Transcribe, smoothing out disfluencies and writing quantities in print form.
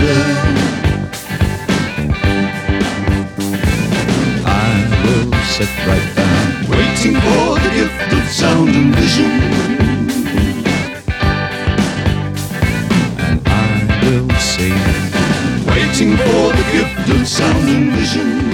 I will sit right down, waiting for the gift of sound and vision. And I will sing, waiting for the gift of sound and vision.